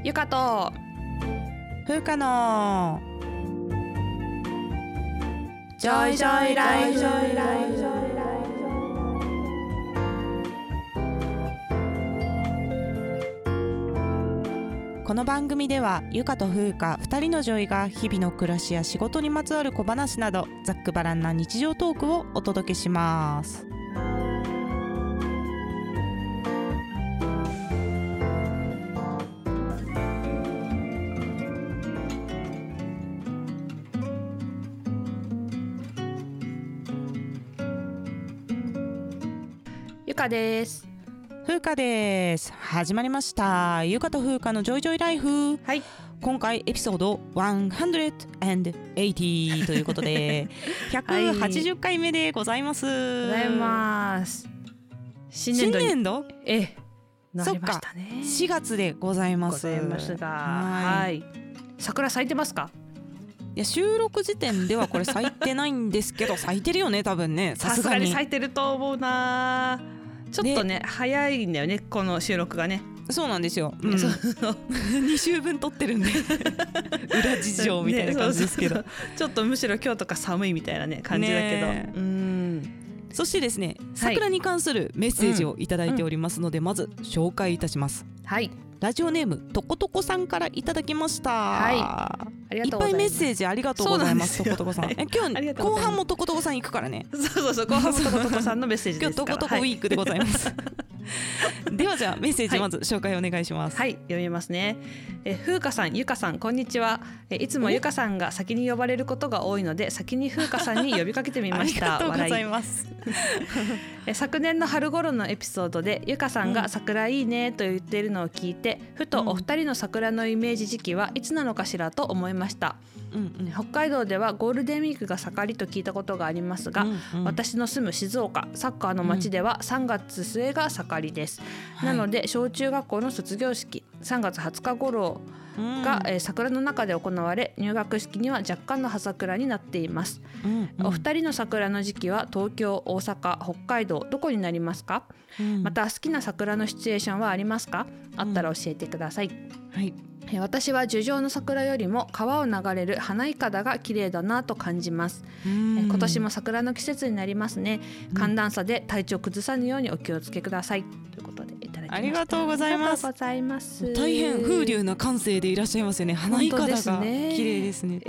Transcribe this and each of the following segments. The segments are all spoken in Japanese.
ゆかと風花のジョイジョイライフ。 この番組ではゆかと風花2人のジョイが日々の暮らしや仕事にまつわる小話などざっくばらんな日常トークをお届けします。 ゆかです。 風花です。始まりましたゆかと風花のジョイジョイライフ。 はい、 今回エピソード180ということで180回目でございます。 ございます。新新年度年度なりましたね。 4月でございます。 ございますが、 はい、 桜咲いてますか？ いや収録時点ではこれ咲いてないんですけど咲いてるよね多分ね。 さすがに咲いてると思うな。ちょっとね早いんだよねこの収録がね。 そうなんですよ、2週分撮ってるんで裏事情みたいな感じですけど、 ちょっとむしろ今日とか寒いみたいなね感じだけど、 そしてですね、桜に関するメッセージをいただいておりますので、まず紹介いたします。 はい、 ラジオネームとことこさんからいただきました。 はい、ありがとうございます。 いっぱいメッセージありがとうございます。とことこさん、今日後半もとことこさん行くからね。 そう後半もとことこさんのメッセージですから今日とことこウィークでございます、ではじゃあメッセージまず紹介お願いします。 はい、読みますね。風花さん、ゆかさん、こんにちは。いつもゆかさんが先に呼ばれることが多いので先に風花さんに呼びかけてみましたありがとうございます。 昨年の春頃のエピソードでゆかさんが桜いいねと言っているのを聞いて、ふとお二人の桜のイメージ時期はいつなのかしらと思いました。北海道ではゴールデンウィークが盛りと聞いたことがありますが、私の住む静岡サッカーの街では3月末が盛りです、なので小中学校の卒業式3月20日頃が、桜の中で行われ、入学式には若干の葉桜になっています、お二人の桜の時期は東京、大阪、北海道どこになりますか？また好きな桜のシチュエーションはありますか？あったら教えてください。 はい、 私は樹上の桜よりも川を流れる花いかだが綺麗だなと感じます。今年も桜の季節になりますね。寒暖差で体調崩さぬようにお気をつけください、ということでいただきました。 ありがとうございます。大変風流な感性でいらっしゃいますよね。花いかだが綺麗ですねって、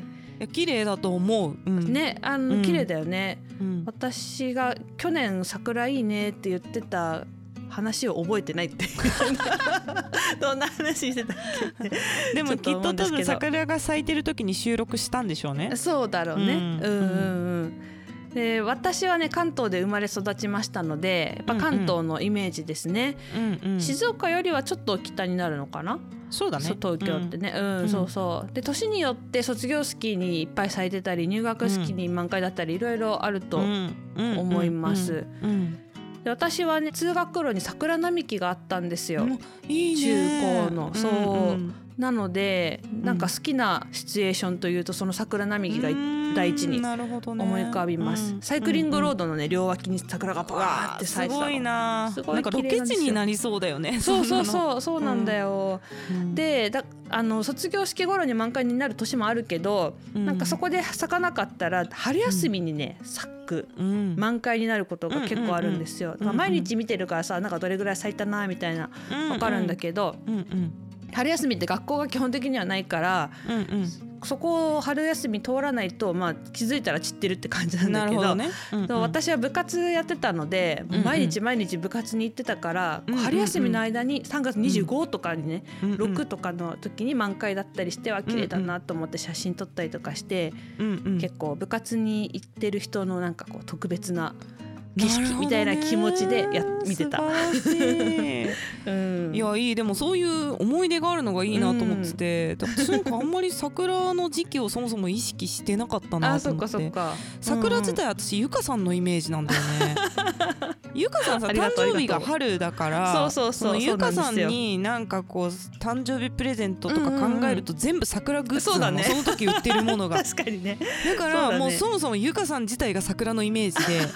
綺麗だと思う、 ね、綺麗だよね、私が去年桜いいねって言ってた話を覚えてないってどんな話してたっけでもきっと多分桜が咲いてる時に収録したんでしょうね。 そうだろうね、で私はね関東で生まれ育ちましたのでやっぱ関東のイメージですね、静岡よりはちょっと北になるのかな。 そうだね、 東京ってね、そうそうで年によって卒業式にいっぱい咲いてたり入学式に満開だったりいろいろあると思います。で私はね通学路に桜並木があったんですよ、 いいね、 中高の、なのでなんか好きなシチュエーションというとその桜並木が第一に思い浮かびます、サイクリングロードのね両脇に桜がバーって咲いてたの。 すごいな、なんかロケ地になりそうだよね。 そうなんだよ、で卒業式頃に満開になる年もあるけど、なんかそこで咲かなかったら春休みにね咲く、満開になることが結構あるんですよ。毎日見てるからさ、なんかどれぐらい咲いたなみたいな分かるんだけど、春休みって学校が基本的にはないから、そこを春休み通らないと、気づいたら散ってるって感じなんだけど、私は部活やってたので、毎日部活に行ってたから、春休みの間に3月25とかにね、6とかの時に満開だったりしては綺麗だなと思って写真撮ったりとかして、結構部活に行ってる人のなんかこう特別な景色みたいな気持ちで見てた。 いやいい、でもそういう思い出があるのがいいなと思ってて、私なんかあんまり桜の時期をそもそも意識してなかったなと思って。桜自体私ゆかさんのイメージなんだよね。ゆかさんさ誕生日が春だから、ゆかさんになんかこう誕生日プレゼントとか考えると全部桜グッズなの、その時売ってるものが。 確かにね。 だからもうそもそもゆかさん自体が桜のイメージで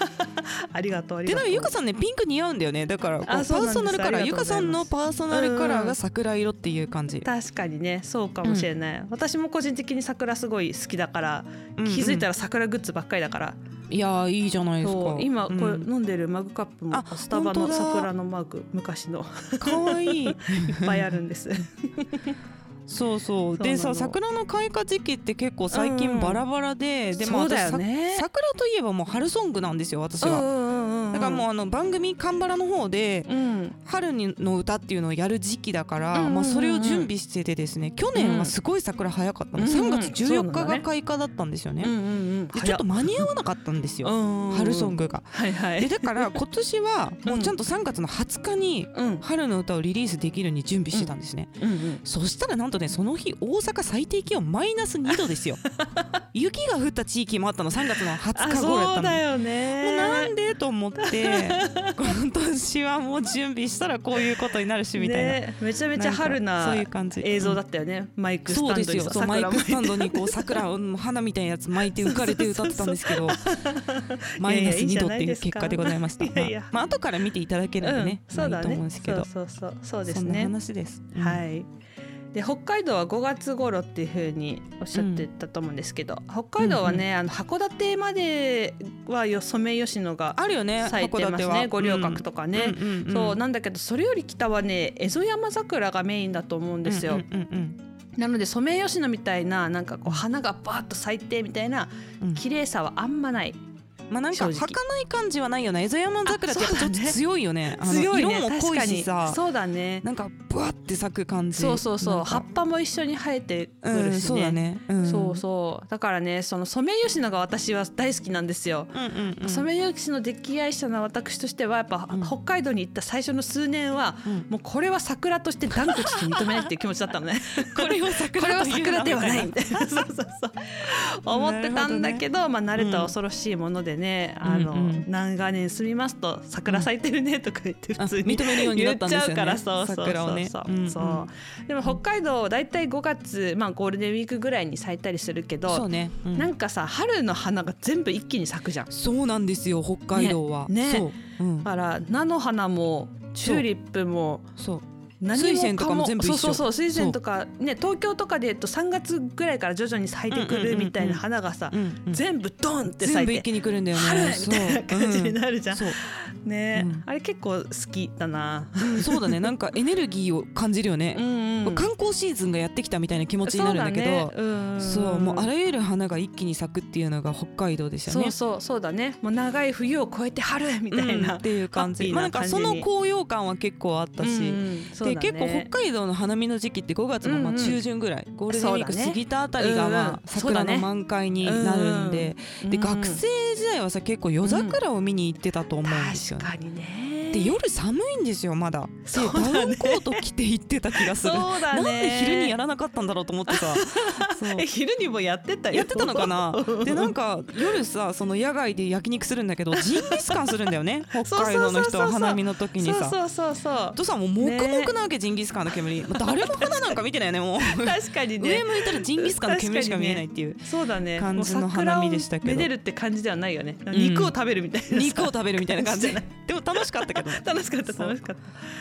ありがとう。 でなんかゆかさんねピンク似合うんだよね。だからパーソナルカラー、ゆかさんのパーソナルカラーが桜色っていう感じ。 確かにね、そうかもしれない、私も個人的に桜すごい好きだから、気づいたら桜グッズばっかりだから、 いやいいじゃないですか。 今これ飲んでるマグカップもスタバの桜のマグ、昔のかわいいいっぱいあるんですそうそうでさ、桜の開花時期って結構最近バラバラで、でもそうだよね、 桜といえばもう春ソングなんですよ私は。だからもう番組カンバラの方で春の歌っていうのをやる時期だから、まあそれを準備しててですね、去年はすごい桜早かったの、3月14日が開花だったんですよね。でちょっと間に合わなかったんですよ、春ソングが。でだから今年はもうちゃんと3月の20日に春の歌をリリースできるように準備してたんですね。そしたらなんとね、その日大阪最低気温マイナス2度ですよ雪が降った地域もあったの、3月の20日頃やったの。 そうだよね、 もうなんでと思って今年はもう準備したらこういうことになるしみたいな、 ね、めちゃめちゃ春なそういう感じ映像だったよね、マイクスタンドに。 そうですよ、マイクスタンドにこう桜の花みたいなやつ巻いて浮かれて歌ってたんですけどマイナス2度っていう結果でございました。まあ後から見ていただければね、 そうだね、 いいと思うんですけど、 そうですね、 そんな話です。 はい。で北海道は5月頃っていう風におっしゃってたと思うんですけど、北海道はね、函館まではソメイヨシノがあるよね、 咲いてますね、五稜郭とかね、そうなんだけど、それより北はねエゾヤマザクラがメインだと思うんですよ。なのでソメイヨシノみたいななんかこう花がバーッと咲いてみたいな綺麗さはあんまない。 まあなんか儚い感じはないよね。エゾヤマザクラってやっぱちょっと強いよね。 強いね、 色も濃いしさ、 そうだね、 なんかブワって咲く感じ。 そう葉っぱも一緒に生えてくるしね、 そうだね、 そうだからね、そのソメイヨシノが私は大好きなんですよ。ソメイヨシノ溺愛者の私としてはやっぱ北海道に行った最初の数年はもうこれは桜として断固として認めないっていう気持ちだったのねこれは桜ではないみたいなそう思ってたんだけど、まあ慣れた恐ろしいものでね、長年住みますと桜咲いてるねとか言って普通に認めるようになったんですよね、 言っちゃうから、桜をね、でも北海道だいたい5月、まあゴールデンウィークぐらいに咲いたりするけど、 そうね、 なんかさ春の花が全部一気に咲くじゃん。 そうなんですよ北海道はね、だから菜の花もチューリップも水仙とかも全部一緒。 そう水仙とかね、東京とかで3月ぐらいから徐々に咲いてくるみたいな花がさ、全部ドンって咲いて全部一気に来るんだよね、 春みたいな感じになるじゃん、ね、あれ結構好きだな。 そうだね、なんかエネルギーを感じるよね。観光シーズンがやってきたみたいな気持ちになるんだけど、そうもうあらゆる花が一気に咲くっていうのが北海道ですよね。 そうだね、もう長い冬を越えて春みたいな、 っていう感じ。なんかその高揚感は結構あったし、で結構北海道の花見の時期って5月のまあ中旬ぐらい、ゴールデンウィーク過ぎたあたりがまあ桜の満開になるんで、で学生時代はさ結構夜桜を見に行ってたと思うんですよね。 確かにね。 で夜寒いんですよまだ。でダウンコート着て行ってた気がする。 そうだね。 なんで昼にやらなかったんだろうと思ってさ昼にもやってたよ。 やってたのかな。でなんか夜さその野外で焼肉するんだけどジンギスカンするんだよね北海道の人は花見の時にさ。とさもう黙々なわけ、ジンギスカンの煙。誰も花なんか見てないよねもう。 確かにね。 上向いたらジンギスカンの煙しか見えないっていう感じの花見でしたけど。 めでるって感じではないよね。肉を食べるみたいな。 肉を食べるみたいな感じ。でも楽しかったけど。 楽しかった。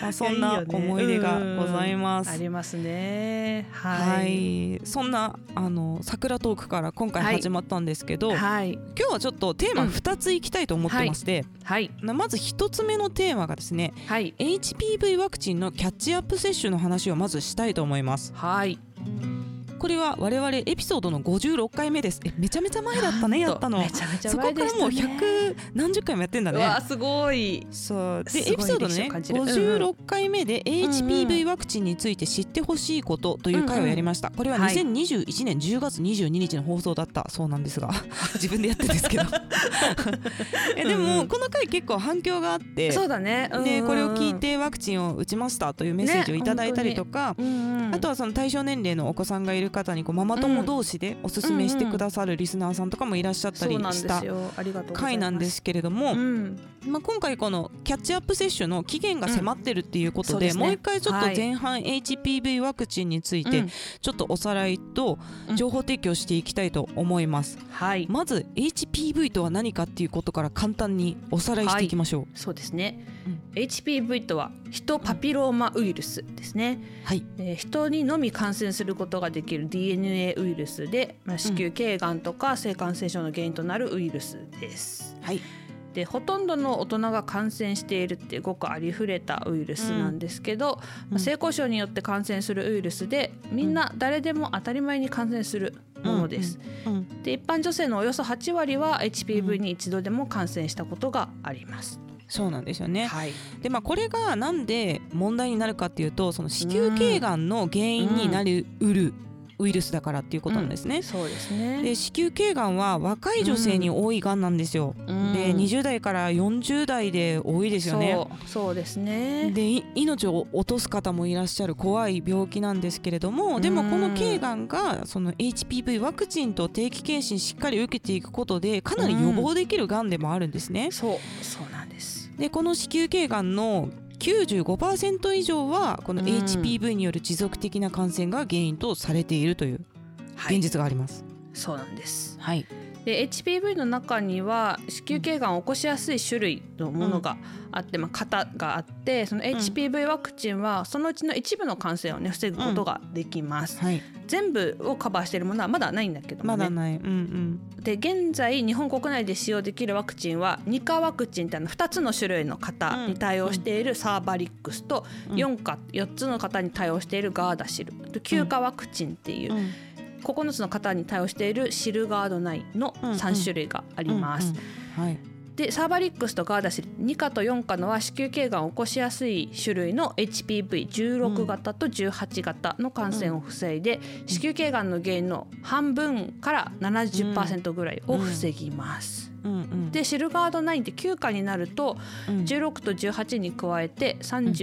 そんな思い出がございます。 ありますね。 はい。そんな桜トークから今回始まったんですけど、今日はちょっとテーマ2ついきたいと思ってまして、まず1つ目のテーマがですね、HPV ワクチンのキャッチアップ接種の話をまずしたいと思います。これは我々エピソードの56回目です。めちゃめちゃ前だったね、やったの。 めちゃめちゃ前でしたね。 そこからもう100何十回もやってんだね。 わあすごい。 そうでエピソードのね56回目で HPV ワクチンについて知ってほしいことという回をやりました。これは2021年10月22日の放送だったそうなんですが自分でやってるんですけどでもこの回結構反響があって、 そうだね。 でこれを聞いてワクチンを打ちましたというメッセージをいただいたりとか、あとはその対象年齢のお子さんがいる方にママ友同士でおすすめしてくださるリスナーさんとかもいらっしゃったりした回なんですけれども、今回このキャッチアップ接種の期限が迫ってるっていうことで、もう一回ちょっと前半 HPV ワクチンについてちょっとおさらいと情報提供していきたいと思います。まず HPV とは何かっていうことから簡単におさらいしていきましょう。 そうですね、HPV とはヒトパピローマウイルスですね。人にのみ感染することができる DNA ウイルスで、子宮頸がんとか性感染症の原因となるウイルスです。でほとんどの大人が感染しているってごくありふれたウイルスなんですけど、性交渉によって感染するウイルスで、みんな誰でも当たり前に感染するものです。で一般女性のおよそ8割は HPV に一度でも感染したことがあります。 そうなんですよね。でこれがなんで問題になるかっていうと、その子宮頸がんの原因になりうるウイルスだからっていうことなんですね。 そうですね。 で子宮頸がんは若い女性に多いがんなんですよ。で20代から40代で多いですよね。 そうですね。 で命を落とす方もいらっしゃる怖い病気なんですけれども、でもこの頸がんがその HPV ワクチンと定期検診しっかり受けていくことでかなり予防できるがんでもあるんですね。 そうなんです。 でこの子宮頸がんの95% 以上はこの HPV による持続的な感染が原因とされているという現実があります。 そうなんです。で HPV の中には子宮頸がんを起こしやすい種類のものがあって、型があって、その HPV ワクチンはそのうちの一部の感染を防ぐことができます。全部をカバーしているものはまだないんだけどもね。まだない。で現在日本国内で使用できるワクチンは2価ワクチンって2つの種類の型に対応しているサーバリックスと4つの型に対応しているガーダシルと9価ワクチンっていう9つの型に対応しているシルガード9の3種類があります。でサーバリックスとガーダシル2価と4価のは子宮頸がんを起こしやすい種類の HPV16 型と18型の感染を防いで、子宮頸がんの原因の半分から 70% ぐらいを防ぎます。でシルガード9って9価になると16と18に加えて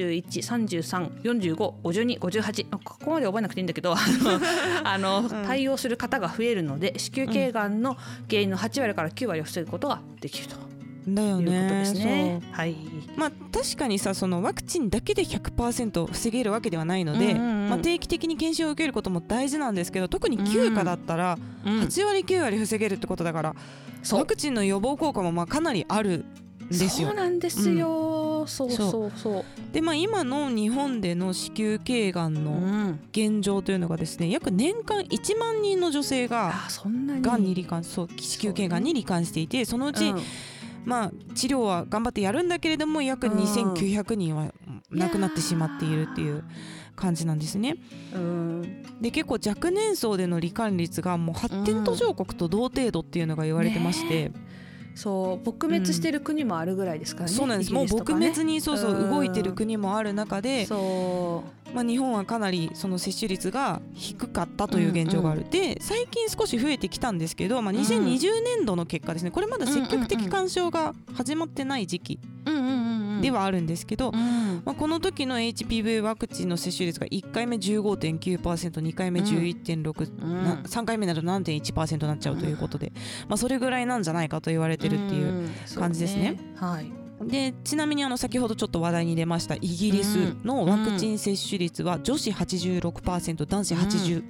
31、33、45、52、58、ここまで覚えなくていいんだけど対応する方が増えるので子宮頸がんの原因の8割から9割を防ぐことができると。 だよね。 いうことですね。 確かにさ、そのワクチンだけで 100% 防げるわけではないので、定期的に検診を受けることも大事なんですけど、特に9価だったら8割9割防げるってことだから、ワクチンの予防効果もかなりあるんですよ。 そうなんですよ。 で今の日本での子宮頸がんの現状というのがですね、約年間1万人の女性ががんに罹患、子宮頸がんに罹患していて、そのうち治療は頑張ってやるんだけれども約2900人は亡くなってしまっているっていう感じなんですね。で結構若年層での罹患率がもう発展途上国と同程度っていうのが言われてまして、 そう撲滅してる国もあるぐらいですからね。 そうなんです。もう撲滅に動いてる国もある中で、日本はかなりその接種率が低かったという現状がある。で最近少し増えてきたんですけど、2020年度の結果ですね、これまだ積極的勧奨が始まってない時期ではあるんですけど、この時の HPV ワクチンの接種率が1回目 15.9%、2回目 11.6%、3回目など 7.1% になっちゃうということで、それぐらいなんじゃないかと言われてるっていう感じですね。でちなみに先ほどちょっと話題に出ましたイギリスのワクチン接種率は女子 86%、男子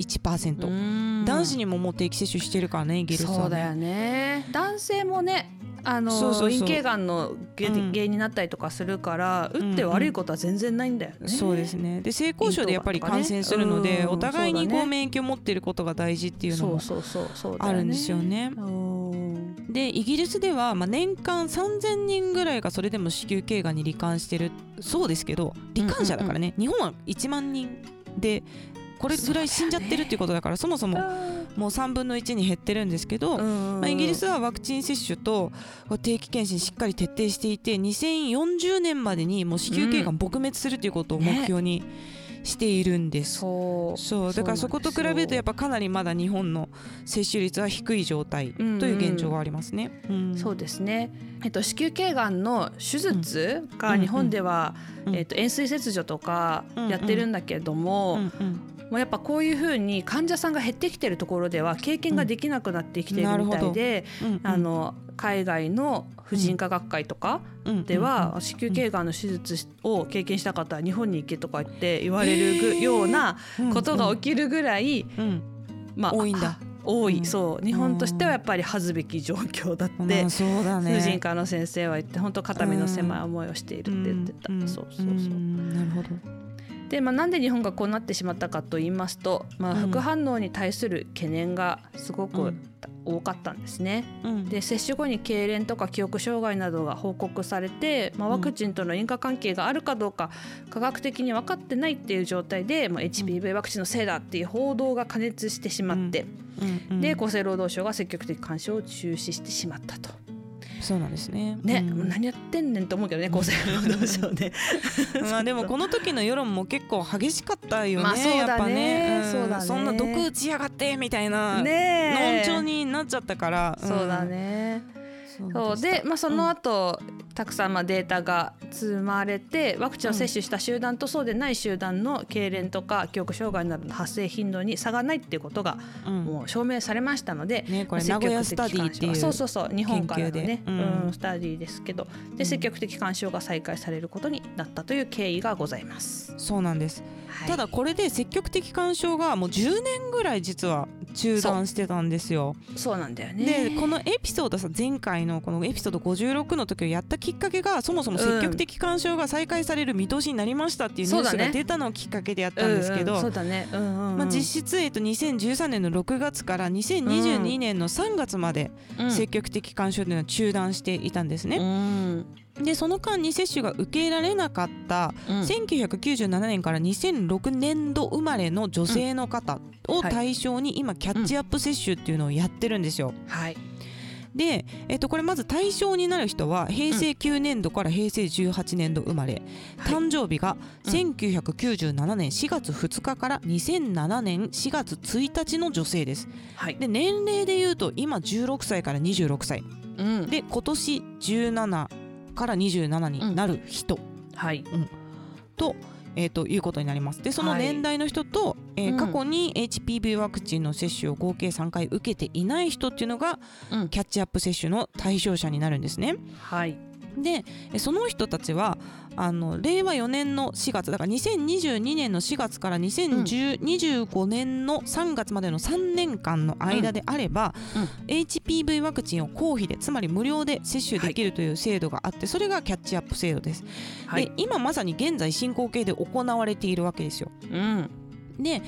81%、男子にももう定期接種してるからね、イギリスはね。 そうだよね。男性もね、陰茎がんの原因になったりとかするから、打って悪いことは全然ないんだよね。 そうですね。で性交渉でやっぱり感染するので、お互いに免疫を持っていることが大事っていうのもあるんですよね。でイギリスでは年間3000人ぐらいがそれでも子宮頸がんに罹患してるそうですけど、罹患者だからね、日本は1万人でこれぐらい死んじゃってるっていうことだから、そもそももう3分の1に減ってるんですけど、イギリスはワクチン接種と定期検診しっかり徹底していて、2040年までにもう子宮頸がん撲滅するということを目標にしているんです。そうだからそこと比べるとやっぱかなりまだ日本の接種率は低い状態という現状がありますね。 そうですね。子宮頸がんの手術が日本では、円錐切除とかやってるんだけれども、 もうやっぱこういうふうに患者さんが減ってきてるところでは経験ができなくなってきてるみたいで、海外の婦人科学会とかでは子宮頸がんの手術を経験した方は日本に行けとか言われるようなことが起きるぐらい、 多いんだ。 多い、そう日本としてはやっぱり恥ずべき状況だって、 そうだね、 婦人科の先生は言って本当肩身の狭い思いをしているって言ってた。そうそうそう。 なるほど。 で、なんで日本がこうなってしまったかと言いますと、副反応に対する懸念がすごく多かったんですね。で、接種後に痙攣とか記憶障害などが報告されて、ワクチンとの因果関係があるかどうか科学的に分かってないっていう状態で、HPV ワクチンのせいだっていう報道が過熱してしまって、で厚生労働省が積極的監視を中止してしまったと。 そうなんですね。 何やってんねんと思うけどね、厚生労働省ね。 でもこの時の世論も結構激しかったよね。 そうだね、 やっぱね、 そうだね、 そんな毒打ちやがってみたいな論調になっちゃったから。 そうだね。そうで、その後、たくさんデータが積まれて、ワクチンを接種した集団とそうでない集団の痙攣とか記憶障害などの発生頻度に差がないっていうことがもう証明されましたので、 これ名古屋スタディっていうそう日本からのね、スタディですけど、で積極的干渉が再開されることになったという経緯がございます。 そうなんです。ただこれで積極的干渉がもう10年ぐらい実は中断してたんですよ。 そうなんだよね。 でこのエピソード前回のこのエピソード56の時をやったきっかけが、そもそも積極的干渉が再開される見通しになりましたっていうニュースが出たのをきっかけでやったんですけど、実質2013年の6月から2022年の3月まで積極的干渉というのは中断していたんですね。でその間に接種が受けられなかった、1997年から2006年度生まれの女性の方を対象に今キャッチアップ接種っていうのをやってるんですよ。で、これまず対象になる人は平成9年度から平成18年度生まれ、誕生日が1997年4月2日から2007年4月1日の女性です。で年齢でいうと今16歳から26歳、で今年17から27になる人、ということになります。でその年代の人と、過去に HPV ワクチンの接種を合計3回受けていない人っていうのが、キャッチアップ接種の対象者になるんですね。でその人たちは令和4年の4月だから2022年の4月から2025年の3月までの3年間の間であれば、HPV ワクチンを公費でつまり無料で接種できるという制度があって、それがキャッチアップ制度です。で今まさに現在進行形で行われているわけですよ。で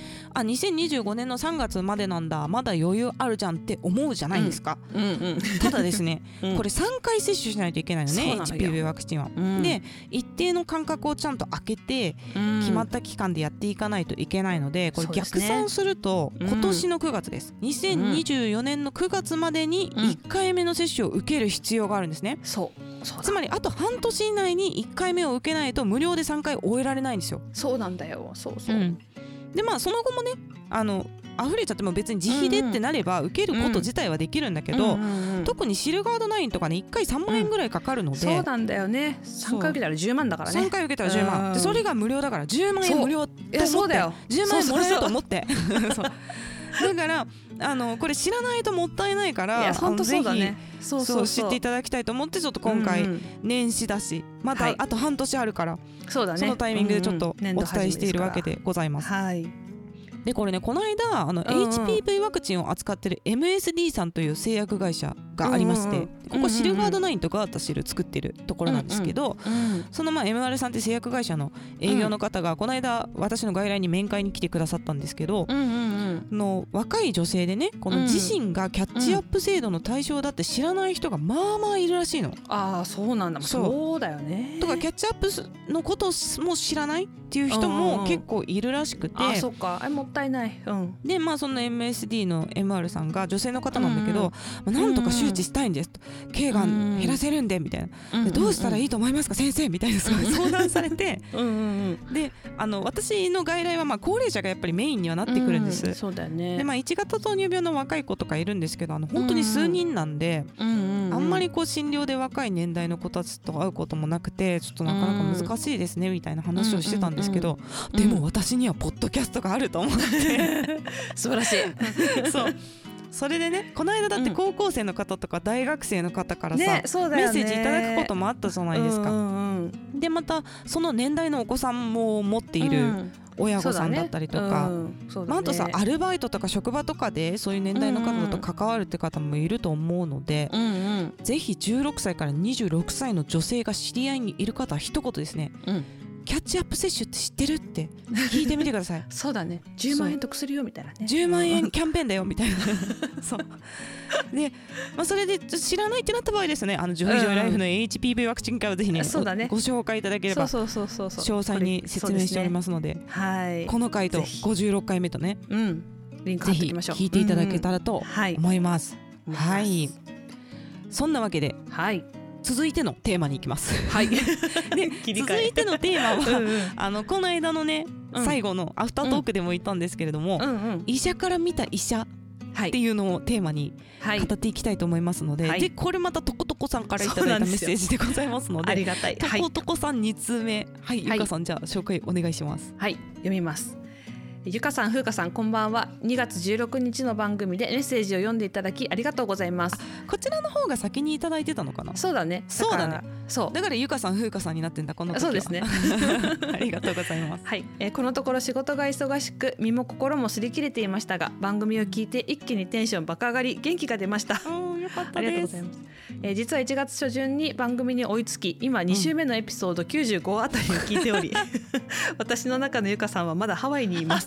2025年の3月までなんだ、まだ余裕あるじゃんって思うじゃないですか。ただですね、これ3回接種しないといけないのね、HPV ワクチンは。で一定の間隔をちゃんと空けて、決まった期間でやっていかないといけないので、これ逆算すると今年の9月です。2024年の9月までに1回目の接種を受ける必要があるんですね。つまりあと半年以内に1回目を受けないと無料で3回終えられないんですよ。 そうなんだよ。 でその後もね溢れちゃっても別に自費でってなれば受けること自体はできるんだけど、特にシルガード9とかね1回3万円ぐらいかかるので、 そうなんだよね。3回受けたら10万だからね。 3回受けたら10万で、それが無料だから10万円無料って思って10万円もらえると思ってだからこれ知らないともったいないから、ぜひ知っていただきたいと思って、ちょっと今回年始だしまだあと半年あるから、そのタイミングでちょっとお伝えしているわけでございます。でこれね、この間HPV ワクチンを扱ってる MSD さんという製薬会社がありまして、ここシルガード9とガータシル作ってるところなんですけど、そのMR さんって製薬会社の営業の方がこの間私の外来に面会に来てくださったんですけど、の若い女性でね、この自身がキャッチアップ制度の対象だって知らない人がまあまあいるらしいの。 そうなんだ。そうだよね。 とかキャッチアップのことも知らないっていう人も結構いるらしくて、 そっか、もったいない。 でその MSD の MR さんが女性の方なんだけど、なんとか周知したいんですと、経がん減らせるんでみたいな、どうしたらいいと思いますか先生みたいな相談されてで私の外来は高齢者がやっぱりメインにはなってくるんです。 そうだよね。 で1型糖尿病の若い子とかいるんですけど、本当に数人なんで、あんんまりこう診療で若い年代の子たちと会うこともなくてちょっとなかなか難しいですねみたいな話をしてたんですけど、でも私にはポッドキャストがあると思って素晴らしいそれでね、この間だって高校生の方とか大学生の方からさ、メッセージいただくこともあったじゃないですか。でまたその年代のお子さんも持っている親御さんだったりとか、あとさアルバイトとか職場とかでそういう年代の方だと関わるって方もいると思うので、ぜひ16歳から26歳の女性が知り合いにいる方は一言ですね、キャッチアップ接種って知ってるって聞いてみてくださいそうだね、10万円得するよみたいなね、 10万円キャンペーンだよみたいなそうで、それで知らないってなった場合ですね、ジョイジョイライフの HPV ワクチン会をぜひね、ご紹介いただければ詳細に説明しておりますので、この回と56回目とね、 リンク貼っておきましょう。 ぜひ聞いていただけたらと思います。はい、そんなわけで、続いてのテーマに行きます。 はい。 で続いてのテーマはこの間のね、最後のアフタートークでも言ったんですけれども、医者から見た医者っていうのをテーマに語っていきたいと思いますので、でこれまたとことこさんからいただいたメッセージでございますので、 ありがたい。 とことこさん2通目、ゆかさんじゃあ紹介お願いします。 はい、読みます。ゆかさん、ふうかさん、こんばんは。2月16日の番組でメッセージを読んでいただきありがとうございます。 こちらの方が先にいただいてたのかな。 そうだね。 そうだね。だからゆかさん、ふうかさんになってんだこの時は。 そうですねありがとうございます。 はい、このところ仕事が忙しく身も心も擦り切れていましたが、番組を聞いて一気にテンション爆上がり、元気が出ました。 よかったです。 ありがとうございます。実は1月初旬に番組に追いつき、今2週目のエピソード95あたりを聞いており、私の中のゆかさんはまだハワイにいます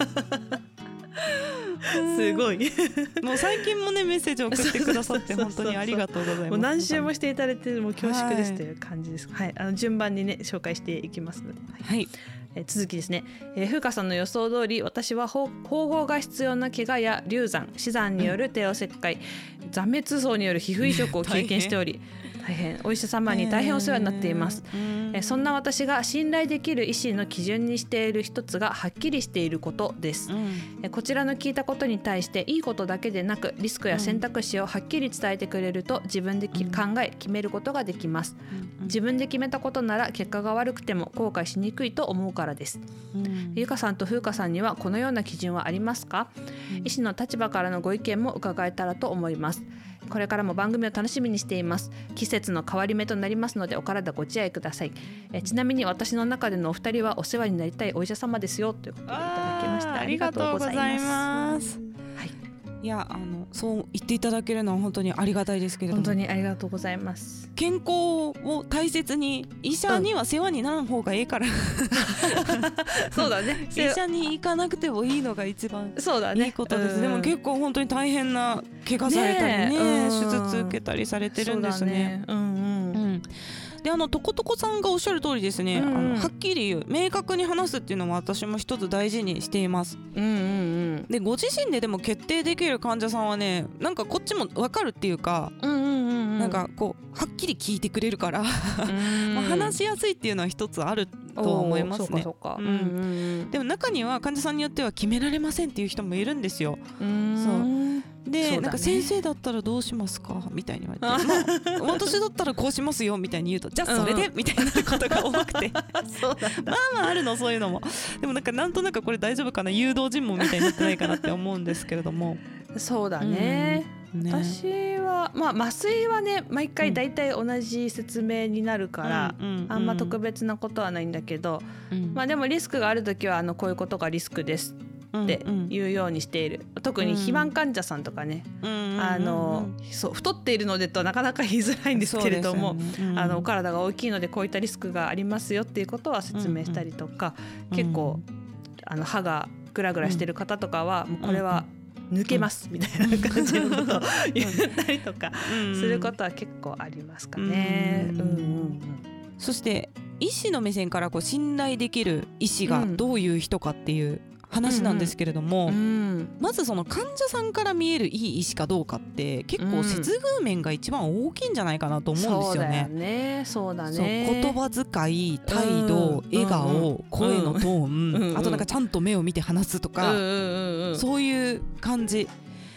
すごいもう最近もねメッセージを送ってくださって本当にありがとうございます。 もう何週もしていただいてもう恐縮ですという感じです。はい、順番にね紹介していきますので、 はい、 続きですね。風花さんの予想通り、私は縫合が必要な怪我や流産、死産による帝王切開、残滅層による皮膚移植を経験しており、大変お医者様に大変お世話になっています。そんな私が信頼できる医師の基準にしている一つがはっきりしていることです。こちらの聞いたことに対していいことだけでなくリスクや選択肢をはっきり伝えてくれると自分で考え決めることができます。自分で決めたことなら結果が悪くても後悔しにくいと思うからです。ゆかさんとふうかさんにはこのような基準はありますか？医師の立場からのご意見も伺えたらと思います。これからも番組を楽しみにしています。季節の変わり目となりますのでお体ご自愛ください。ちなみに私の中でのお二人はお世話になりたいお医者様ですよということでいただきました。ありがとうございます。 いやそう言っていただけるのは本当にありがたいですけれども、 本当にありがとうございます。 健康を大切に、医者には世話にならん方がいいから、 そうだね、 医者に行かなくてもいいのが一番いいことです。でも結構本当に大変な怪我されたりね、手術受けたりされてるんですね。でとことこさんがおっしゃる通りですね、はっきり言う、明確に話すっていうのは私も一つ大事にしています。でご自身でも決定できる患者さんはね、なんかこっちも分かるっていうか、なんかこうはっきり聞いてくれるから話しやすいっていうのは一つあるとは思いますね。でも中には患者さんによっては決められませんっていう人もいるんですよ。で、なんか先生だったらどうしますかみたいに言われて、私だったらこうしますよみたいに言うと、じゃあそれでみたいなことが多くてまああるの、そういうのも。でもなんとなくこれ大丈夫かな、誘導尋問みたいになってないかなって思うんですけれども。 そうだね、私は麻酔はね毎回だいたい同じ説明になるから、あんま特別なことはないんだけど、でもリスクがあるときはこういうことがリスクですっていうようにしている。特に肥満患者さんとかね、そう太っているのでとなかなか言いづらいんですけれども、お体が大きいのでこういったリスクがありますよっていうことは説明したりとか、結構歯がグラグラしてる方とかはもうこれは抜けますみたいな感じのことを言ったりとかすることは結構ありますかね。 そして医師の目線からこう信頼できる医師がどういう人かっていう話なんですけれども、まずその患者さんから見えるいい医師かどうかって結構接遇面が一番大きいんじゃないかなと思うんですよね。 そうだね。 言葉遣い、態度、笑顔、声のトーン、あとなんかちゃんと目を見て話すとか、そういう感じ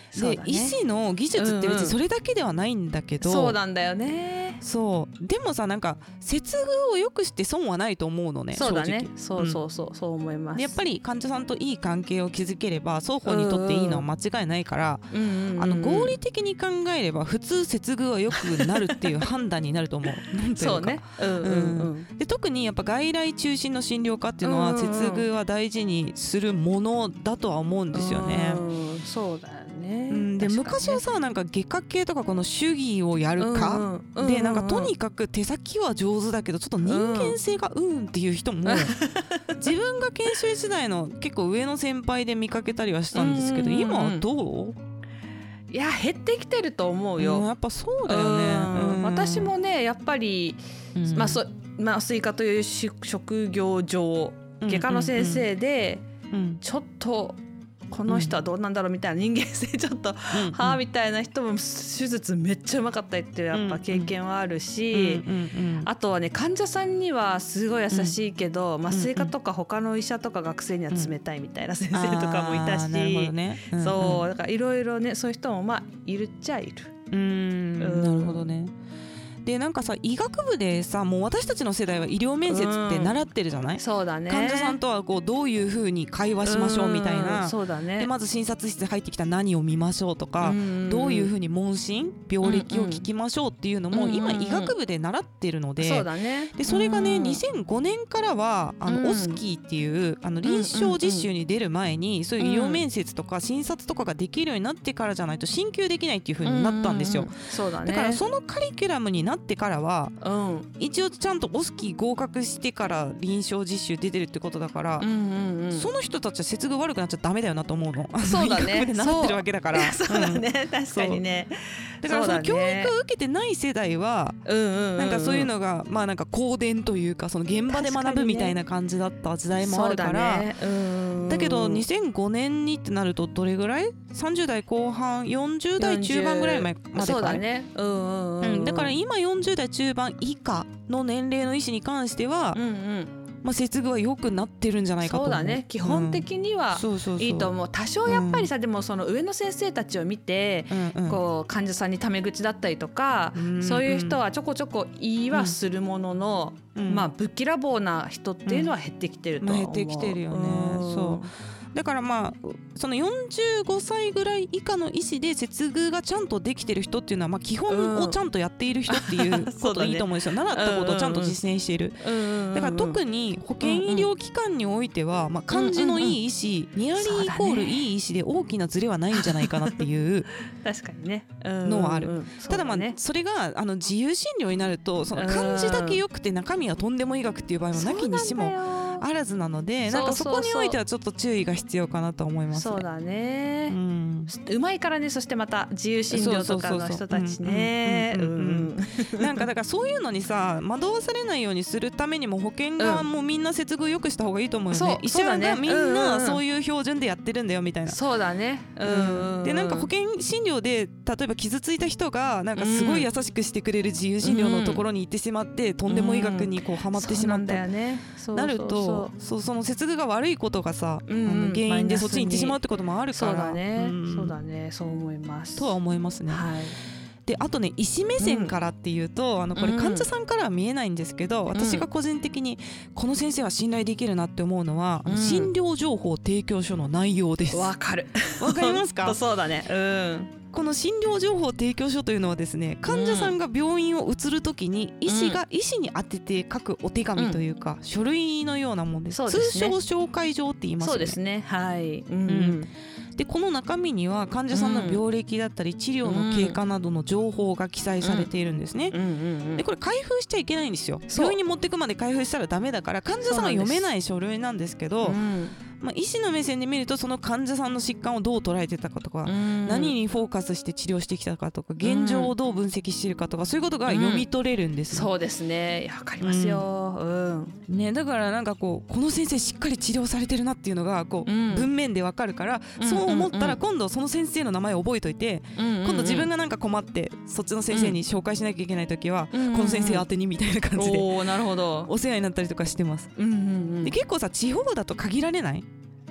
で医師の技術って別にそれだけではないんだけど、 そうなんだよね。 そうでもさ、なんか接遇をよくして損はないと思うのね。 そうだね、そうそう思います。 でやっぱり患者さんといい関係を築ければ双方にとっていいのは間違いないから、合理的に考えれば普通接遇はよくなるっていう判断になると思う。なんというかそうね、 で特にやっぱ外来中心の診療科っていうのは接遇は大事にするものだとは思うんですよね。 そうだよね。 で昔はさ、なんか外科系とかこの手技をやるかで、なんかとにかく手先は上手だけどちょっと人間性がっていう人も自分が研修時代の結構上の先輩で見かけたりはしたんですけど、今はどう？ いや減ってきてると思うよ。 やっぱそうだよね。 私もねやっぱり麻酔科という職業上外科の先生でちょっとこの人はどうなんだろうみたいな人間性ちょっとはあみたいな人も手術めっちゃうまかったりっていうやっぱ経験はあるし、あとはね患者さんにはすごい優しいけど麻酔科とか他の医者とか学生には冷たいみたいな先生とかもいたし、そうだからいろいろねそういう人もまあいるっちゃいる。 なるほどね。でなんかさ医学部でさもう私たちの世代は医療面接って習ってるじゃない？ そうだね。 患者さんとはこうどういうふうに会話しましょうみたいな。 そうだね。 でまず診察室入ってきたら何を見ましょうとか、どういうふうに問診病歴を聞きましょうっていうのも今医学部で習ってるので、 そうだね。 でそれがね2005年からはオスキーっていう臨床実習に出る前にそういう医療面接とか診察とかができるようになってからじゃないと進級できないっていうふうになったんですよ。 そうだね。 だからそのカリキュラムになってからは一応ちゃんとオスキー合格してから臨床実習出てるってことだから、その人たちは接遇悪くなっちゃダメだよなと思うの。 そうだね。 医学部で習ってるわけだから。 そうだね。確かにね。 だからその教育を受けてない世代はなんかそういうのがまあなんか公伝というかその現場で学ぶみたいな感じだった時代もあるから、だけど2005年にってなるとどれぐらい？30代後半40代中盤ぐらいまでかい？ そうだね。 だから今40代中盤以下の年齢の医師に関しては接遇は良くなってるんじゃないかと思う。 そうだね。基本的にはいいと思う。多少やっぱりさでもその上の先生たちを見てこう患者さんにタメ口だったりとかそういう人はちょこちょこ言いはするもののまあぶっきらぼうな人っていうのは減ってきてると思う。 減ってきてるよね。そうだからまあその45歳ぐらい以下の医師で接遇がちゃんとできてる人っていうのはまあ基本をちゃんとやっている人っていうことでいいと思うんですよ。習ったことをちゃんと実践している。だから特に保険医療機関においてはまあ感じのいい医師ニアリーイコールいい医師で大きなズレはないんじゃないかなっていう確かにねのはある。ただまあそれが自由診療になるとその漢字だけ良くて中身はとんでも医学っていう場合もなきにしもあらずなのでなんかそこにおいてはちょっと注意が必要かなと思いますね。 そうだね。うまいからね。そしてまた自由診療とかの人たちね。 なんかだからそういうのにさ惑わされないようにするためにも保険側もみんな接遇良くした方がいいと思うよね。医者がみんなそういう標準でやってるんだよみたいな。 そうだね。 でなんか保険診療で例えば傷ついた人がなんかすごい優しくしてくれる自由診療のところに行ってしまってとんでも医学にこうハマってしまったなるとその接遇が悪いことがさ原因でそっちに行ってしまうってこともあるから。 そうだね。そうだね。そう思います。 とは思いますね。であとね医師目線からっていうとこれ患者さんからは見えないんですけど私が個人的にこの先生は信頼できるなって思うのは診療情報提供書の内容です。 わかる。 わかりますか？ そうだね。 この診療情報提供書というのはですね患者さんが病院を移るときに医師が医師に宛てて書くお手紙というか書類のようなものです。通称紹介状って言いますよね。 そうですね。はい。 でこの中身には患者さんの病歴だったり治療の経過などの情報が記載されているんですね。でこれ開封しちゃいけないんですよ。病院に持ってくまで開封したらダメだから患者さんが読めない書類なんですけど医師の目線で見るとその患者さんの疾患をどう捉えてたかとか何にフォーカスして治療してきたかとか現状をどう分析しているかとかそういうことが読み取れるんです、ねそうですね。わかりますよ、 ね、だからなんかこの先生しっかり治療されてるなっていうのが文面でわかるからそう思ったら今度その先生の名前を覚えといて今度自分がなんか困ってそっちの先生に紹介しなきゃいけないときはこの先生宛てにみたいな感じでお世話になったりとかしてます。で結構さ地方だと限られない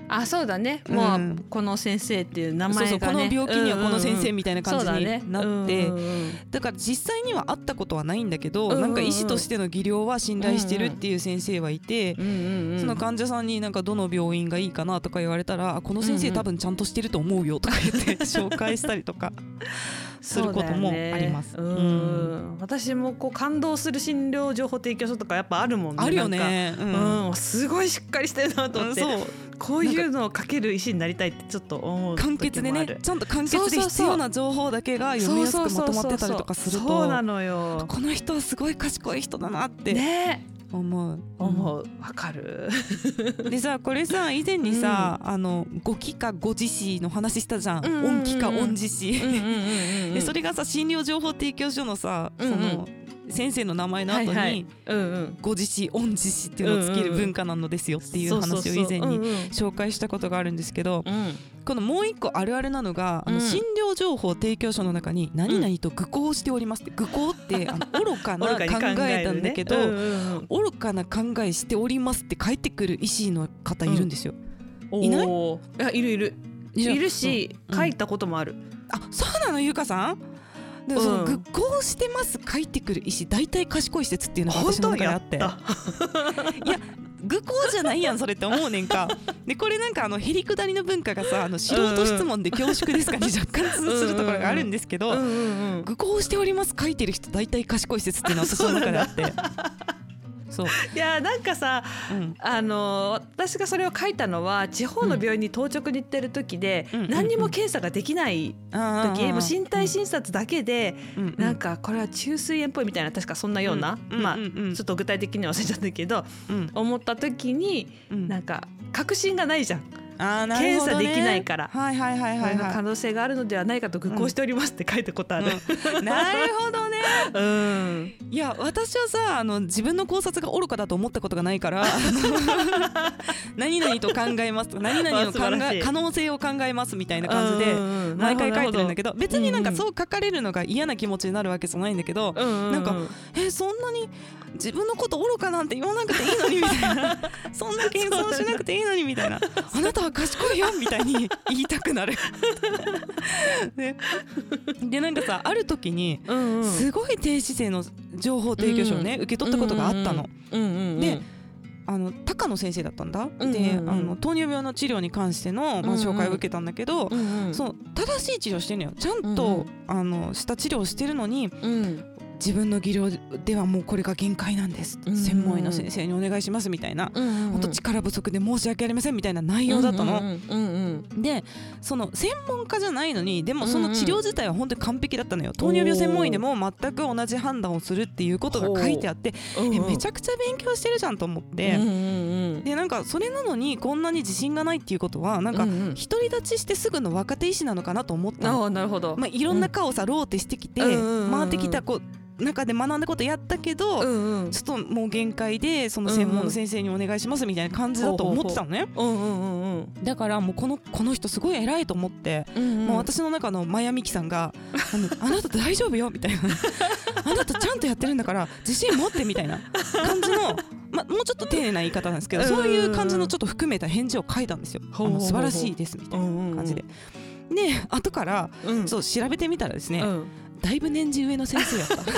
あ、そうだね、もうこの先生っていう名前がね、 そうこの病気にはこの先生みたいな感じになって、だから実際には会ったことはないんだけど、なんか医師としての技量は信頼してるっていう先生はいて、その患者さんになんかどの病院がいいかなとか言われたら、この先生多分ちゃんとしてると思うよとか言って紹介したりとかすることもあります。 私もこう感動する診療情報提供書とかやっぱあるもんね。 あるよね。 すごいしっかりしてるなと思って、こういうのを書ける医師になりたいってちょっと思う時もある。 簡潔でね、ちゃんと簡潔で必要な情報だけが読みやすくまとまってたりとかすると、 そうなのよ、 この人はすごい賢い人だなって思う。 わかる。 でさ、これさ以前にさ、語気か語字詞の話したじゃん、音気か音字詞で、それがさ診療情報提供書のさ、その先生の名前の後に語字詞音字詞っていうのをつける文化なのですよっていう話を以前に紹介したことがあるんですけど、このもう一個あるあるなのが、診療情報提供書の中に何々と愚行しておりますって、愚行って愚かな考えたんだけど愚かな考えしておりますって書いてくる医師の方いるんですよ。いない？いや、いるし、書いたこともある。 あ、そうなの、ゆうかさん。でその愚行してます書いてくる医師、大体賢い施設っていうのが私の中であって、いや愚行じゃないやんそれって思うねんか。でこれなんかへりくだりの文化がさ、素人質問で恐縮ですかに若干通ずるところがあるんですけど、愚行しております書いてる人大体賢い施設っていうのは私の中であって。そういや、なんかさ、私がそれを書いたのは地方の病院に当直に行ってる時で、何にも検査ができない時、もう身体診察だけで、なんかこれは虫垂炎っぽいみたいな、確かそんなような、まあちょっと具体的には忘れちゃったけど、思った時になんか確信がないじゃん。検査できないから、これの可能性があるのではないかと愚行しておりますって書いたことある。 なるほどね。いや、私はさ、自分の考察が愚かだと思ったことがないから何々と考えますとか、何々の可能性を考えますみたいな感じで毎回書いてるんだけど、別になんかそう書かれるのが嫌な気持ちになるわけじゃないんだけど、なんかそんなに自分のこと愚かなんて言わなくていいのにみたいなそんな謙遜しなくていいのにみたいなあなたは賢いよみたいに言いたくなるでなんかさ、ある時にすごい低姿勢の情報提供書をね受け取ったことがあったの。で高野先生だったんだ。で糖尿病の治療に関しての、紹介を受けたんだけど、そう正しい治療してるのよ。ちゃんとした治療をしてるのに、自分の技量ではもうこれが限界なんです、専門医の先生にお願いしますみたいな、本当力不足で申し訳ありませんみたいな内容だったの。でその専門家じゃないのに、でもその治療自体は本当に完璧だったのよ。糖尿病専門医でも全く同じ判断をするっていうことが書いてあって、めちゃくちゃ勉強してるじゃんと思って、でなんかそれなのにこんなに自信がないっていうことは、なんか独り立ちしてすぐの若手医師なのかなと思ったの。 なるほど。 いろんな科をさローテしてきて回ってきた中で学んだことやったけど、ちょっともう限界でその専門の先生にお願いしますみたいな感じだと思ってたのね。だからもうこの人すごい偉いと思って、もう私の中のマヤミキさんがあなた大丈夫よみたいなあなたちゃんとやってるんだから自信持ってみたいな感じのもうちょっと丁寧な言い方なんですけど、そういう感じのちょっと含めた返事を書いたんですよ。素晴らしいですみたいな感じで。で後からそう調べてみたらですね、だいぶ年次上の先生やった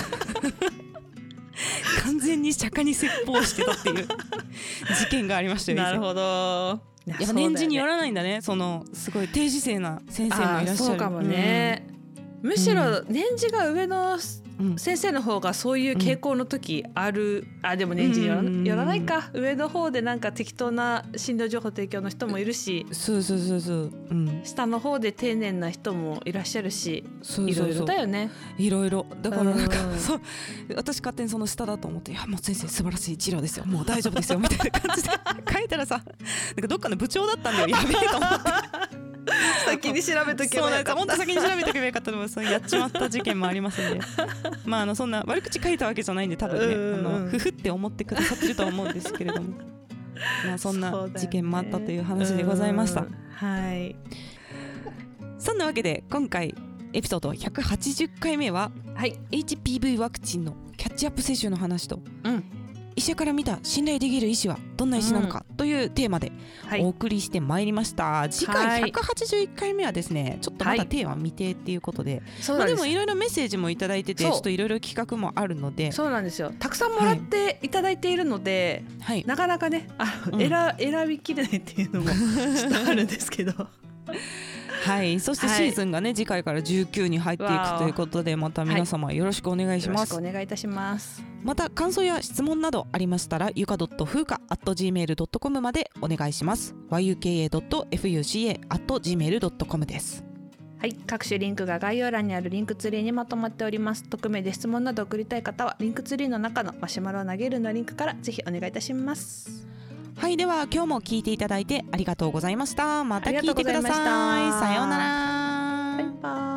完全に釈迦に説法してたっていう事件がありましたよ。 なるほど。 やっぱ年次によらないんだね。そのすごい低姿勢な先生もいらっしゃる。 そうかもね、むしろ年次が上の先生の方がそういう傾向の時ある。でも年次によらないか。上の方でなんか適当な診療情報提供の人もいるし、 そう、 下の方で丁寧な人もいらっしゃるし、いろいろだよね。 いろいろだからなんかそう私勝手にその下だと思って、いやもう先生素晴らしい治療ですよ、もう大丈夫ですよみたいな感じで書いたらさ、なんかどっかの部長だったんだよ。やべえと思って先に調べとけばよかった。 もっと先に調べとけばよかったのもそうやっちまった事件もありますんでそんな悪口書いたわけじゃないんで、多分ねふふって思ってくださってると思うんですけれどもそんな事件もあったという話でございました。 はい。 そんなわけで今回エピソード180回目は、HPV ワクチンのキャッチアップ接種の話と、 医者から見た信頼できる医師はどんな医師なのか、というテーマでお送りしてまいりました、はい、次回181回目はですね、ちょっとまだテーマ未定っていうことで、はい、でもいろいろメッセージもいただいてて、ちょっといろいろ企画もあるので、 そうなんですよ、たくさんもらっていただいているので、はい、なかなかね選びきれないっていうのもちょっとあるんですけどはい、そしてシーズンがね、次回から19に入っていくということで、また皆様よろしくお願いします、 よろしくお願いいたします。 また感想や質問などありましたら、ゆか.fuka@gmail.com までお願いします。yuka.fuca@gmail.com です。 はい、各種リンクが概要欄にあるリンクツリーにまとまっております。匿名で質問など送りたい方はリンクツリーの中のマシュマロを投げるのリンクからぜひお願いいたします。 はい、では今日も聞いていただいてありがとうございました。また聞いてください。さようなら。 バイバイ。